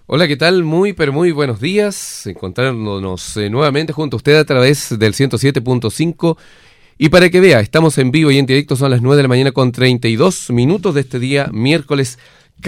Hola, ¿qué tal? Muy, pero muy buenos días. Encontrándonos nuevamente junto a usted a través del 107.5. Y para que vea, estamos en vivo y en directo, son las 9 de la mañana con 32 minutos de este día, miércoles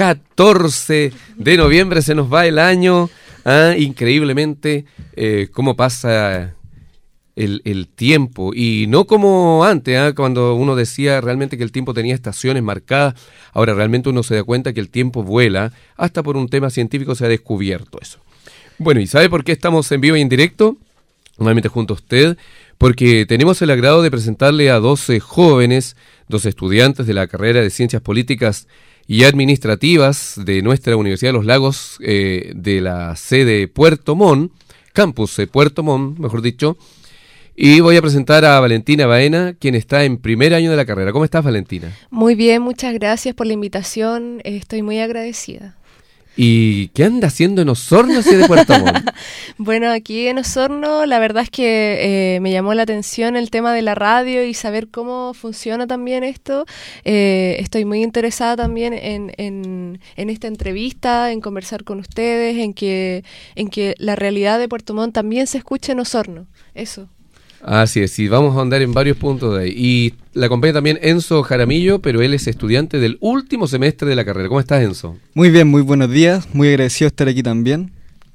14 de noviembre. Se nos va el año, increíblemente, cómo pasa el tiempo. Y no como antes, cuando uno decía realmente que el tiempo tenía estaciones marcadas. Ahora realmente uno se da cuenta que el tiempo vuela, hasta por un tema científico se ha descubierto eso. Bueno, ¿y sabe por qué estamos en vivo y en directo? Nuevamente junto a usted, porque tenemos el agrado de presentarle a 12 jóvenes, 12 estudiantes de la carrera de Ciencias Políticas y Administrativas de nuestra Universidad de los Lagos, de la sede Puerto Montt, campus Puerto Montt, mejor dicho. Y voy a presentar a Valentina Baena, quien está en primer año de la carrera. ¿Cómo estás, Valentina? Muy bien, muchas gracias por la invitación. Estoy muy agradecida. ¿Y qué anda haciendo en Osorno si es de Puerto Montt? Bueno, aquí en Osorno la verdad es que me llamó la atención el tema de la radio y saber cómo funciona también esto. Estoy muy interesada también en esta entrevista, en conversar con ustedes, en que la realidad de Puerto Montt también se escuche en Osorno. Eso. Así es, y vamos a andar en varios puntos de ahí. Y la acompaña también Enzo Jaramillo, pero él es estudiante del último semestre de la carrera. ¿Cómo estás, Enzo? Muy bien, muy buenos días, muy agradecido de estar aquí también.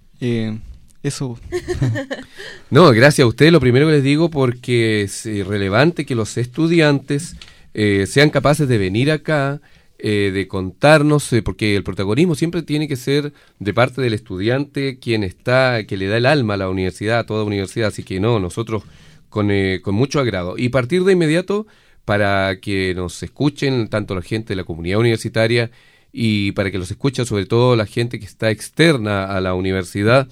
Eso. No, gracias a ustedes, lo primero que les digo, porque es relevante que los estudiantes sean capaces de venir acá, de contarnos, porque el protagonismo siempre tiene que ser de parte del estudiante, quien está, que le da el alma a la universidad, a toda universidad, así que no, nosotros con mucho agrado. Y partir de inmediato para que nos escuchen tanto la gente de la comunidad universitaria y para que los escuche sobre todo la gente que está externa a la universidad.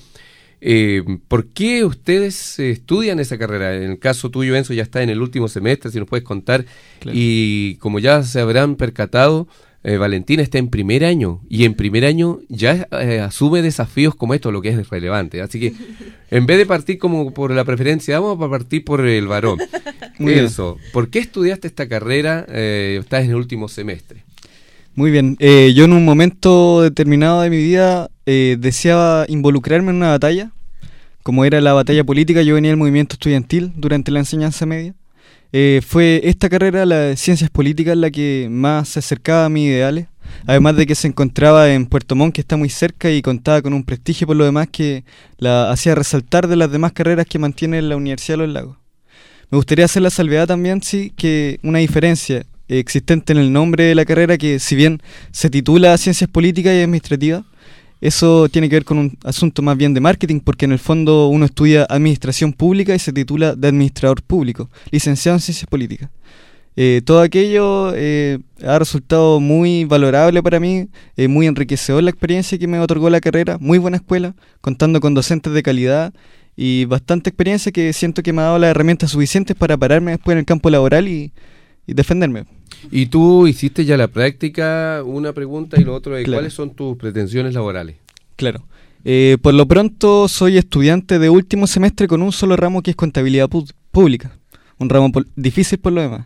¿Por qué ustedes estudian esa carrera? En el caso tuyo, Enzo, ya está en el último semestre, si nos puedes contar. Claro. Y como ya se habrán percatado, Valentina está en primer año, y en primer año ya asume desafíos como estos, lo que es relevante. Así que, en vez de partir como por la preferencia, vamos a partir por el varón. Enzo, ¿por qué estudiaste esta carrera? Estás en el último semestre. Muy bien, yo en un momento determinado de mi vida deseaba involucrarme en una batalla, como era la batalla política. Yo venía del movimiento estudiantil durante la enseñanza media. Fue esta carrera, la de Ciencias Políticas, la que más se acercaba a mis ideales, además de que se encontraba en Puerto Montt, que está muy cerca y contaba con un prestigio por lo demás que la hacía resaltar de las demás carreras que mantiene la Universidad de los Lagos. Me gustaría hacer la salvedad también, sí, que una diferencia existente en el nombre de la carrera, que si bien se titula Ciencias Políticas y Administrativas, eso tiene que ver con un asunto más bien de marketing, porque en el fondo uno estudia Administración Pública y se titula de Administrador Público, licenciado en Ciencias Políticas. Todo aquello ha resultado muy valorable para mí, muy enriquecedor la experiencia que me otorgó la carrera, muy buena escuela, contando con docentes de calidad y bastante experiencia que siento que me ha dado las herramientas suficientes para pararme después en el campo laboral y defenderme. ¿Y tú hiciste ya la práctica? Una pregunta y lo otro es, claro. ¿cuáles son tus pretensiones laborales? Claro. Por lo pronto soy estudiante de último semestre con un solo ramo, que es contabilidad pública. Un ramo difícil por lo demás.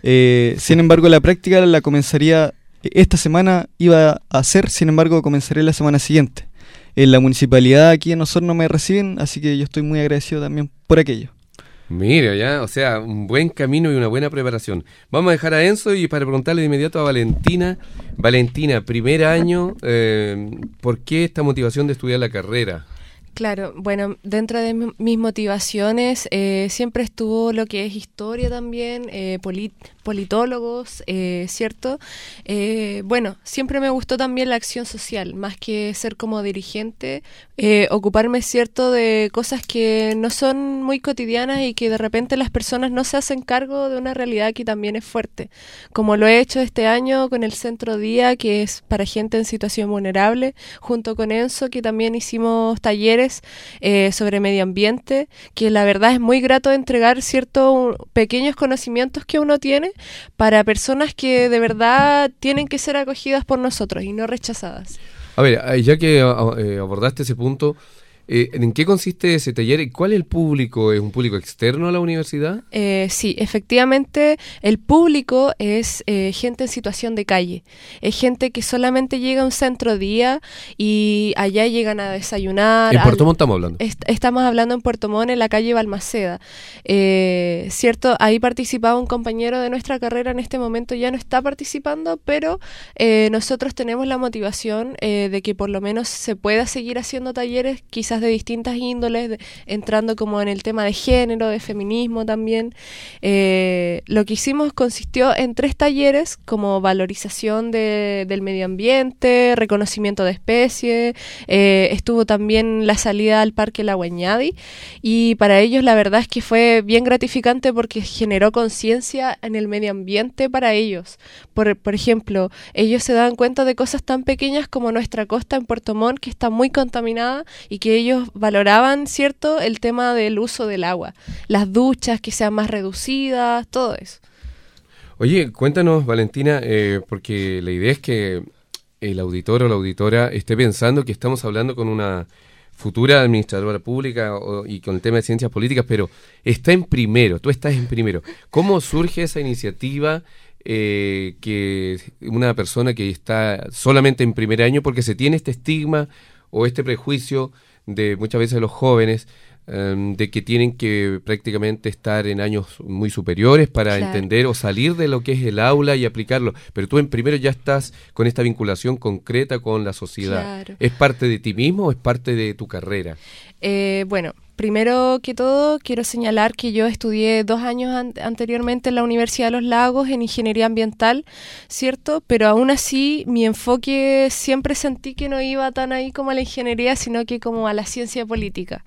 Sin embargo, la práctica la comenzaría esta semana, iba a hacer, sin embargo, comenzaré la semana siguiente. En la municipalidad aquí en Osorno me reciben, así que yo estoy muy agradecido también por aquello. Mira, ya, o sea, un buen camino y una buena preparación. Vamos a dejar a Enzo y para preguntarle de inmediato a Valentina. Valentina, primer año, ¿por qué esta motivación de estudiar la carrera? Claro, bueno, dentro de mis motivaciones siempre estuvo lo que es historia también, politólogos, ¿cierto? Bueno, siempre me gustó también la acción social, más que ser como dirigente, ocuparme, ¿cierto?, de cosas que no son muy cotidianas y que de repente las personas no se hacen cargo de una realidad que también es fuerte, como lo he hecho este año con el Centro Día, que es para gente en situación vulnerable, junto con Enzo, que también hicimos talleres sobre medio ambiente, que la verdad es muy grato entregar ciertos pequeños conocimientos que uno tiene para personas que de verdad tienen que ser acogidas por nosotros y no rechazadas. A ver, ya que abordaste ese punto, ¿En qué consiste ese taller y cuál es el público? ¿Es un público externo a la universidad? Sí, efectivamente el público es gente en situación de calle, es gente que solamente llega a un centro día y allá llegan a desayunar. ¿En Puerto Montt estamos hablando? Estamos hablando en Puerto Montt, en la calle Balmaceda. Cierto, ahí participaba un compañero de nuestra carrera, en este momento ya no está participando, pero nosotros tenemos la motivación de que por lo menos se pueda seguir haciendo talleres, quizás de distintas índoles, entrando como en el tema de género, de feminismo también. Lo que hicimos consistió en 3 talleres, como valorización del medio ambiente, reconocimiento de especies, estuvo también la salida al Parque La Huañadi, y para ellos la verdad es que fue bien gratificante porque generó conciencia en el medio ambiente para ellos. Por ejemplo, ellos se dan cuenta de cosas tan pequeñas como nuestra costa en Puerto Montt, que está muy contaminada, y que ellos valoraban, ¿cierto?, el tema del uso del agua, las duchas que sean más reducidas, todo eso. Oye, cuéntanos, Valentina, porque la idea es que el auditor o la auditora esté pensando que estamos hablando con una futura administradora pública y con el tema de ciencias políticas, pero está en primero, tú estás en primero. ¿Cómo surge esa iniciativa que una persona que está solamente en primer año, porque se tiene este estigma o este prejuicio de muchas veces los jóvenes, de que tienen que prácticamente estar en años muy superiores para entender o salir de lo que es el aula y aplicarlo, pero tú en primero ya estás con esta vinculación concreta con la sociedad. Claro. ¿Es parte de ti mismo o es parte de tu carrera? Bueno, primero que todo quiero señalar que yo estudié 2 años anteriormente en la Universidad de Los Lagos en Ingeniería Ambiental, ¿cierto? Pero aún así mi enfoque siempre sentí que no iba tan ahí como a la ingeniería, sino que como a la ciencia política.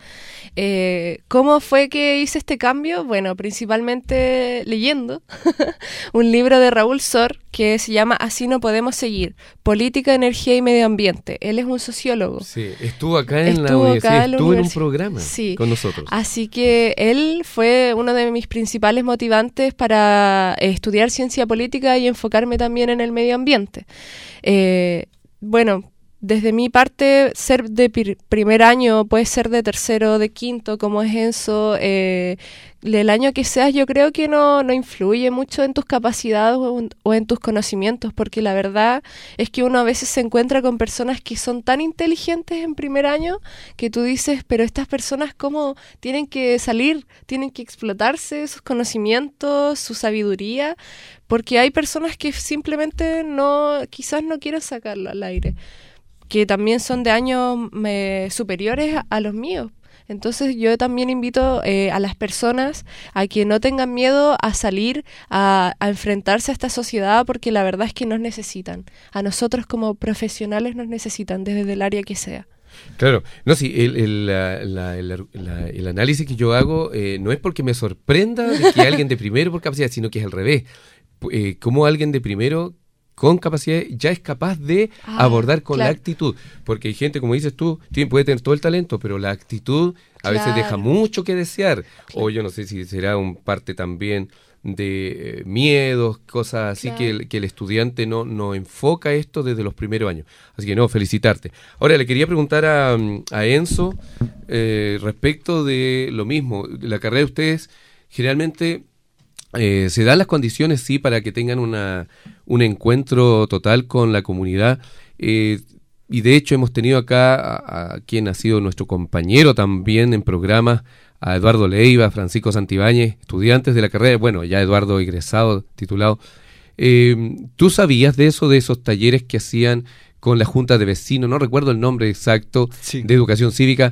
¿Cómo fue que hice este cambio? Bueno, principalmente leyendo un libro de Raúl Sor que se llama Así no podemos seguir, Política, Energía y Medio Ambiente. Él es un sociólogo. Sí, estuvo acá en la universidad, estuvo en un programa con nosotros. Así que él fue uno de mis principales motivantes para estudiar ciencia política y enfocarme también en el medio ambiente. Bueno, desde mi parte, ser de primer año, puede ser de tercero, de quinto, como es Enzo, el año que seas, yo creo que no influye mucho en tus capacidades o en tus conocimientos, porque la verdad es que uno a veces se encuentra con personas que son tan inteligentes en primer año que tú dices, pero estas personas ¿cómo tienen que salir? Tienen que explotarse sus conocimientos, su sabiduría, porque hay personas que simplemente quizás no quieren sacarlo al aire, que también son de años superiores a los míos. Entonces yo también invito a las personas a que no tengan miedo a salir, a enfrentarse a esta sociedad, porque la verdad es que nos necesitan. A nosotros como profesionales nos necesitan, desde el área que sea. Claro, no, sí, el análisis que yo hago no es porque me sorprenda de que alguien de primero por capacidad, sino que es al revés. Como alguien de primero con capacidad ya es capaz de abordar con la actitud, porque hay gente, como dices tú, puede tener todo el talento, pero la actitud a veces deja mucho que desear, o yo no sé si será un parte también de miedos, cosas así que el estudiante no enfoca esto desde los primeros años. Así que felicitarte. Ahora le quería preguntar a Enzo respecto de lo mismo, la carrera de ustedes generalmente se dan las condiciones, sí, para que tengan un encuentro total con la comunidad, y de hecho hemos tenido acá a quien ha sido nuestro compañero también en programas, a Eduardo Leiva, Francisco Santibáñez, estudiantes de la carrera, bueno, ya Eduardo egresado, titulado. ¿Tú sabías de eso, de esos talleres que hacían con la Junta de Vecinos? No recuerdo el nombre exacto, de Educación Cívica.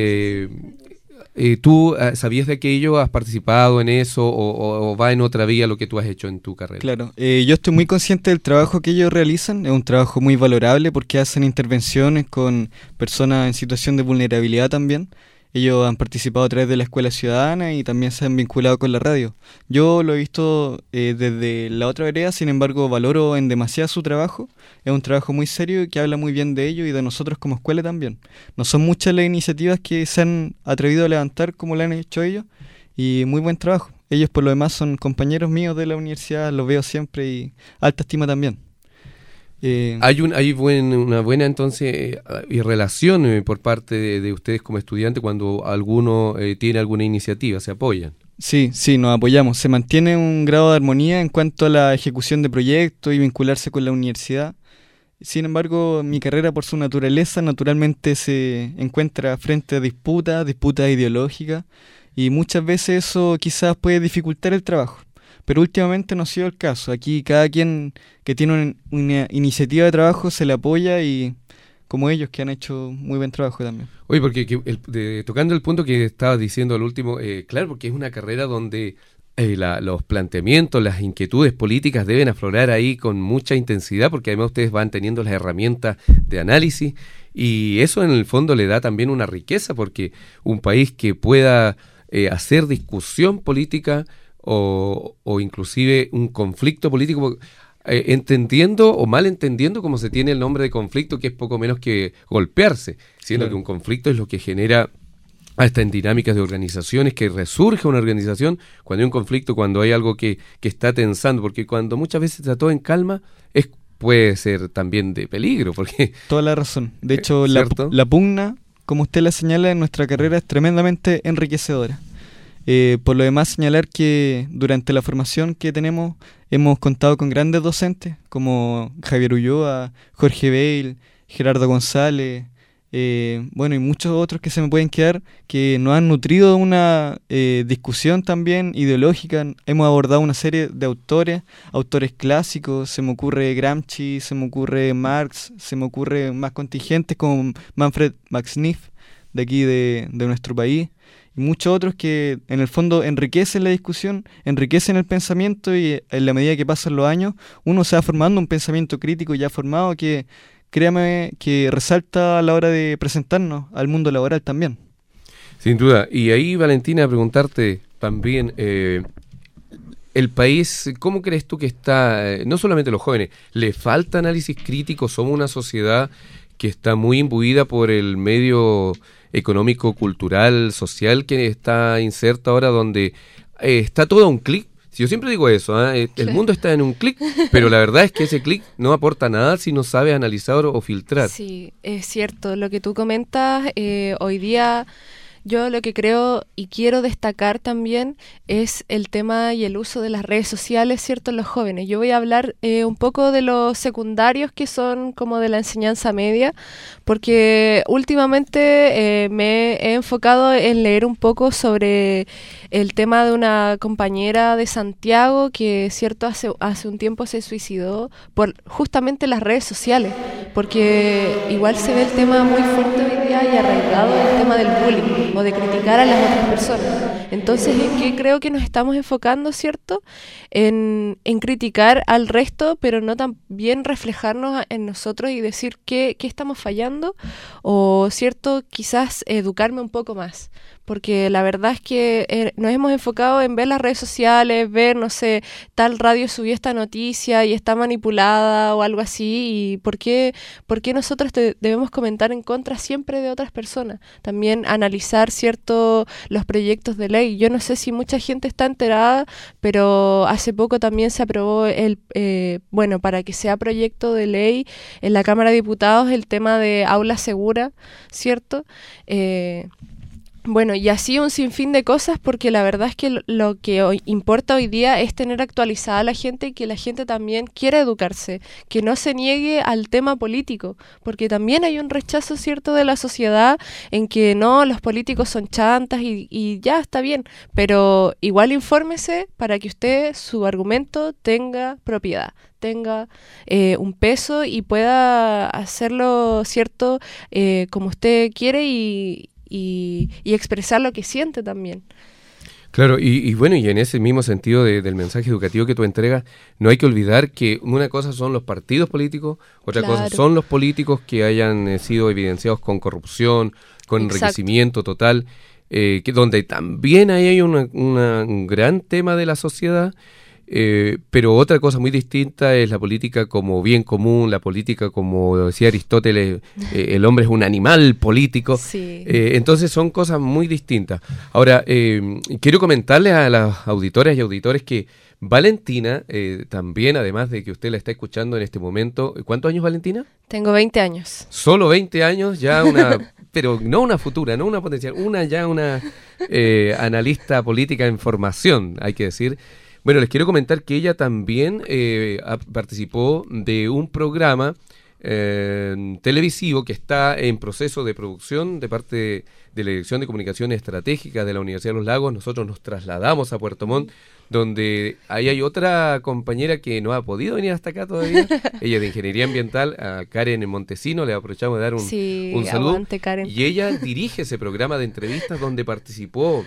¿Tú sabías de aquello? ¿Has participado en eso o va en otra vía lo que tú has hecho en tu carrera? Claro, yo estoy muy consciente del trabajo que ellos realizan. Es un trabajo muy valorable porque hacen intervenciones con personas en situación de vulnerabilidad también. Ellos han participado a través de la Escuela Ciudadana y también se han vinculado con la radio. Yo lo he visto desde la otra vereda, sin embargo valoro en demasía su trabajo. Es un trabajo muy serio y que habla muy bien de ellos y de nosotros como escuela también. No son muchas las iniciativas que se han atrevido a levantar como lo han hecho ellos, y muy buen trabajo. Ellos por lo demás son compañeros míos de la universidad, los veo siempre y alta estima también. Hay una buena entonces relación por parte de ustedes como estudiantes cuando alguno tiene alguna iniciativa, se apoyan. Sí, nos apoyamos. Se mantiene un grado de armonía en cuanto a la ejecución de proyectos y vincularse con la universidad. Sin embargo, mi carrera por su naturaleza naturalmente se encuentra frente a disputas ideológicas, y muchas veces eso quizás puede dificultar el trabajo. Pero últimamente no ha sido el caso. Aquí cada quien que tiene una iniciativa de trabajo se le apoya, y como ellos que han hecho muy buen trabajo también. Oye, porque tocando el punto que estabas diciendo al último, claro, porque es una carrera donde los planteamientos, las inquietudes políticas deben aflorar ahí con mucha intensidad, porque además ustedes van teniendo las herramientas de análisis, y eso en el fondo le da también una riqueza, porque un país que pueda hacer discusión política o inclusive un conflicto político, entendiendo o malentendiendo como se tiene el nombre de conflicto, que es poco menos que golpearse, siendo que un conflicto es lo que genera hasta en dinámicas de organizaciones, que resurge una organización cuando hay un conflicto, cuando hay algo que está tensando, porque cuando muchas veces está todo en calma, puede ser también de peligro, porque... Toda la razón. De hecho, la pugna, como usted la señala, en nuestra carrera es tremendamente enriquecedora. Por lo demás, señalar que durante la formación que tenemos hemos contado con grandes docentes como Javier Ulloa, Jorge Bale, Gerardo González, y muchos otros que se me pueden quedar, que nos han nutrido una discusión también ideológica. Hemos abordado una serie de autores clásicos. Se me ocurre Gramsci, se me ocurre Marx, se me ocurre más contingentes como Manfred Max Neff, de aquí de nuestro país, y muchos otros que en el fondo enriquecen la discusión, enriquecen el pensamiento, y en la medida que pasan los años uno se va formando un pensamiento crítico ya formado que, créame, que resalta a la hora de presentarnos al mundo laboral también. Sin duda. Y ahí, Valentina, preguntarte también, el país, ¿cómo crees tú que está, no solamente los jóvenes, le falta análisis crítico? Somos una sociedad que está muy imbuida por el medio económico, cultural, social que está inserto ahora, donde está todo a un clic. Yo siempre digo eso, el mundo está en un clic, pero la verdad es que ese clic no aporta nada si no sabe analizar o filtrar. Sí, es cierto. Lo que tú comentas, hoy día yo lo que creo y quiero destacar también es el tema y el uso de las redes sociales, ¿cierto?, en los jóvenes. Yo voy a hablar un poco de los secundarios, que son como de la enseñanza media, porque últimamente me he enfocado en leer un poco sobre el tema de una compañera de Santiago que, cierto, hace un tiempo se suicidó por justamente las redes sociales, porque igual se ve el tema muy fuerte hoy día y arraigado el tema del bullying o de criticar a las otras personas. Entonces, ¿en qué creo que nos estamos enfocando, cierto? En criticar al resto, pero no también reflejarnos en nosotros y decir qué estamos fallando, o, cierto, quizás educarme un poco más. Porque la verdad es que nos hemos enfocado en ver las redes sociales, ver, no sé, tal radio subió esta noticia y está manipulada o algo así, y ¿por qué nosotros debemos comentar en contra siempre de otras personas? También analizar, cierto, los proyectos de ley. Yo no sé si mucha gente está enterada, pero hace poco también se aprobó para que sea proyecto de ley en la Cámara de Diputados el tema de aula segura, ¿cierto? Y así un sinfín de cosas, porque la verdad es que lo que importa hoy día es tener actualizada a la gente y que la gente también quiera educarse, que no se niegue al tema político, porque también hay un rechazo, cierto, de la sociedad en que no, los políticos son chantas y ya está bien, pero igual infórmese para que usted, su argumento, tenga propiedad, tenga un peso y pueda hacerlo, cierto, como usted quiere y expresar lo que siente también. Claro, y en ese mismo sentido del mensaje educativo que tú entregas, no hay que olvidar que una cosa son los partidos políticos, otra cosa son los políticos que hayan sido evidenciados con corrupción, con enriquecimiento total, donde también ahí hay un gran tema de la sociedad. Pero otra cosa muy distinta es la política como bien común, la política, como decía Aristóteles, el hombre es un animal político. Sí. Entonces son cosas muy distintas. Ahora, quiero comentarles a las auditoras y auditores que Valentina, también, además de que usted la está escuchando en este momento, ¿cuántos años, Valentina? Tengo 20 años. Solo 20 años, ya una, pero no una futura, no una potencial, una analista política en formación, hay que decir. Bueno, les quiero comentar que ella también participó de un programa televisivo que está en proceso de producción de parte de la Dirección de Comunicaciones Estratégicas de la Universidad de los Lagos. Nosotros nos trasladamos a Puerto Montt, donde ahí hay otra compañera que no ha podido venir hasta acá todavía. Ella es de Ingeniería Ambiental, a Karen Montesino, le aprovechamos de dar un saludo. Aguante, Karen. Y ella dirige ese programa de entrevistas donde participó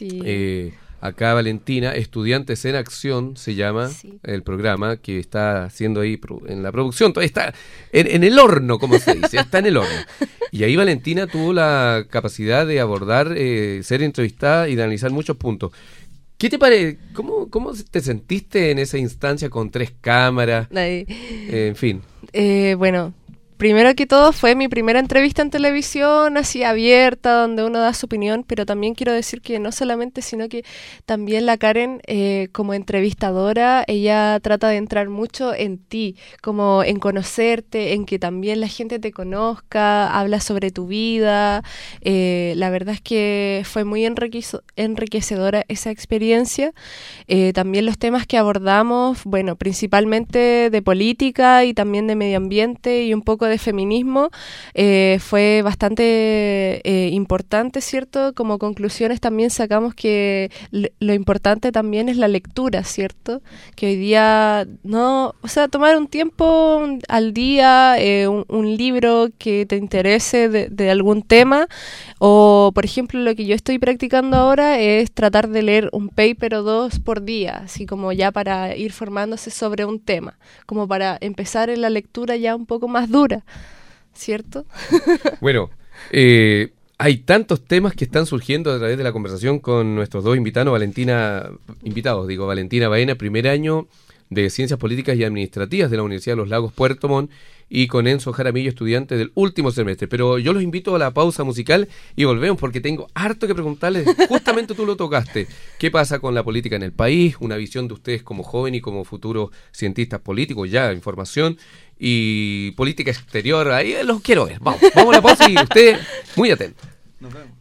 acá Valentina, Estudiantes en Acción se llama el programa que está haciendo ahí en la producción, todavía está en el horno, como se dice, está en el horno. Y ahí Valentina tuvo la capacidad de abordar, ser entrevistada y de analizar muchos puntos. ¿Qué te parece? ¿Cómo te sentiste en esa instancia con 3 cámaras? En fin. Bueno, primero que todo fue mi primera entrevista en televisión, así abierta, donde uno da su opinión, pero también quiero decir que no solamente, sino que también la Karen, como entrevistadora, ella trata de entrar mucho en ti, como en conocerte, en que también la gente te conozca, habla sobre tu vida. La verdad es que fue muy enriquecedora esa experiencia. También los temas que abordamos, bueno, principalmente de política y también de medio ambiente y un poco de feminismo, fue bastante importante, ¿cierto? Como conclusiones también sacamos que lo importante también es la lectura, ¿cierto? Que hoy día tomar un tiempo al día, un libro que te interese de algún tema, o por ejemplo lo que yo estoy practicando ahora es tratar de leer un paper o 2 por día, así como ya para ir formándose sobre un tema, como para empezar en la lectura ya un poco más dura, ¿cierto? Bueno, hay tantos temas que están surgiendo a través de la conversación con nuestros dos Valentina Baena, primer año de Ciencias Políticas y Administrativas de la Universidad de los Lagos, Puerto Montt, y con Enzo Jaramillo, estudiante del último semestre. Pero yo los invito a la pausa musical y volvemos porque tengo harto que preguntarles. Justamente tú lo tocaste. ¿Qué pasa con la política en el país? Una visión de ustedes como joven y como futuros cientistas políticos, ya en formación, y política exterior. Ahí los quiero ver. Vamos a la pausa y ustedes muy atentos. Nos vemos.